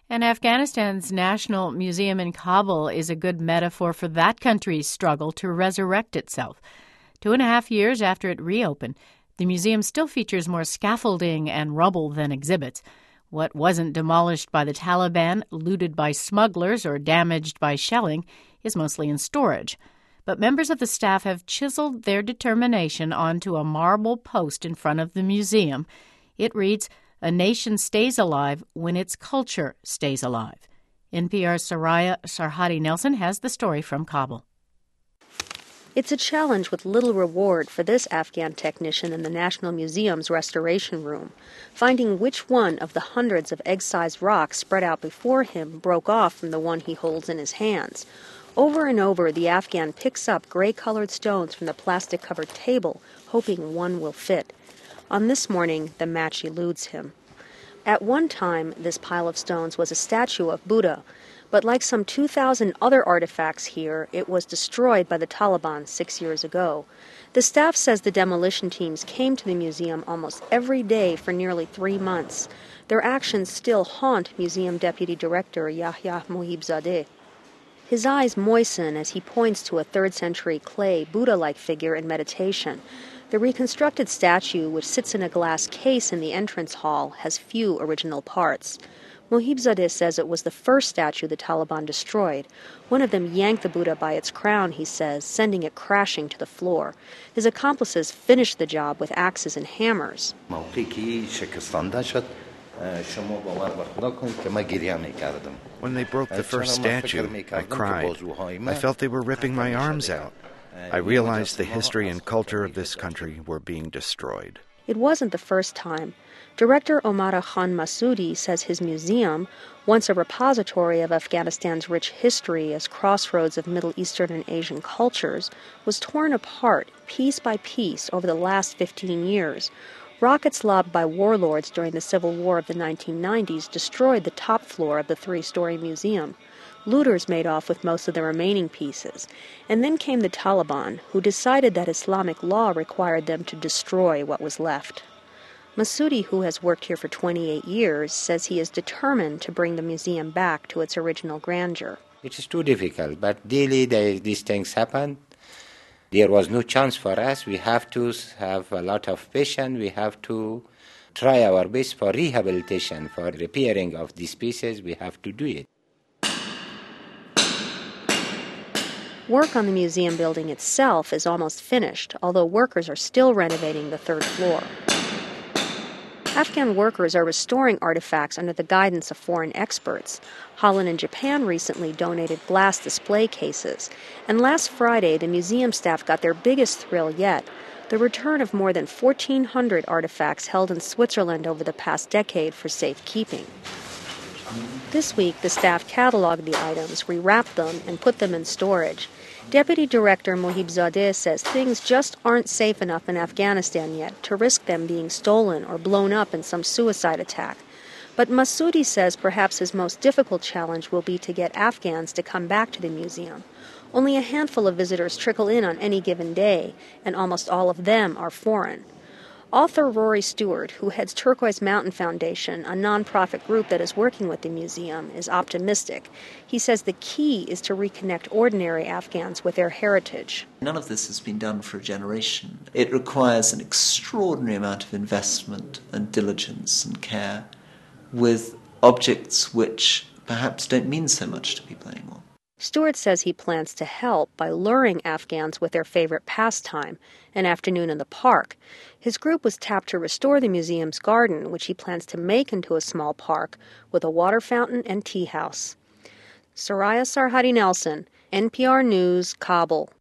And Afghanistan's National Museum in Kabul is a good metaphor for that country's struggle to resurrect itself. 2.5 years after it reopened, the museum still features more scaffolding and rubble than exhibits. What wasn't demolished by the Taliban, looted by smugglers, or damaged by shelling is mostly in storage. But members of the staff have chiseled their determination onto a marble post in front of the museum. It reads, "A nation stays alive when its culture stays alive." NPR's Soraya Sarhadi Nelson has the story from Kabul. It's a challenge with little reward for this Afghan technician in the National Museum's restoration room, finding which one of the hundreds of egg-sized rocks spread out before him broke off from the one he holds in his hands. Over and over, the Afghan picks up gray-colored stones from the plastic-covered table, hoping one will fit. On this morning, the match eludes him. At one time, this pile of stones was a statue of Buddha, but like some 2,000 other artifacts here, it was destroyed by the Taliban 6 years ago. The staff says the demolition teams came to the museum almost every day for nearly 3 months. Their actions still haunt Museum Deputy Director Yahya Mohibzadeh. His eyes moisten as he points to a 3rd-century clay Buddha-like figure in meditation. The reconstructed statue, which sits in a glass case in the entrance hall, has few original parts. Mohibzadeh says it was the first statue the Taliban destroyed. One of them yanked the Buddha by its crown, he says, sending it crashing to the floor. His accomplices finished the job with axes and hammers. When they broke the first statue, I cried. I felt they were ripping my arms out. I realized the history and culture of this country were being destroyed. It wasn't the first time. Director Omara Khan Massoudi says his museum, once a repository of Afghanistan's rich history as crossroads of Middle Eastern and Asian cultures, was torn apart piece by piece over the last 15 years. Rockets lobbed by warlords during the Civil War of the 1990s destroyed the top floor of the 3-story museum. Looters made off with most of the remaining pieces. And then came the Taliban, who decided that Islamic law required them to destroy what was left. Massoudi, who has worked here for 28 years, says he is determined to bring the museum back to its original grandeur. It is too difficult, but daily these things happen. There was no chance for us. We have to have a lot of patience. We have to try our best for rehabilitation, for repairing of these pieces. We have to do it. Work on the museum building itself is almost finished, although workers are still renovating the 3rd floor. Afghan workers are restoring artifacts under the guidance of foreign experts. Holland and Japan recently donated glass display cases. And last Friday, the museum staff got their biggest thrill yet, the return of more than 1,400 artifacts held in Switzerland over the past decade for safekeeping. This week, the staff cataloged the items, rewrapped them, and put them in storage. Deputy Director Mohibzadeh says things just aren't safe enough in Afghanistan yet to risk them being stolen or blown up in some suicide attack. But Massoudi says perhaps his most difficult challenge will be to get Afghans to come back to the museum. Only a handful of visitors trickle in on any given day, and almost all of them are foreign. Author Rory Stewart, who heads Turquoise Mountain Foundation, a nonprofit group that is working with the museum, is optimistic. He says the key is to reconnect ordinary Afghans with their heritage. None of this has been done for a generation. It requires an extraordinary amount of investment and diligence and care with objects which perhaps don't mean so much to people anymore. Stewart says he plans to help by luring Afghans with their favorite pastime, an afternoon in the park. His group was tapped to restore the museum's garden, which he plans to make into a small park with a water fountain and tea house. Soraya Sarhadi Nelson, NPR News, Kabul.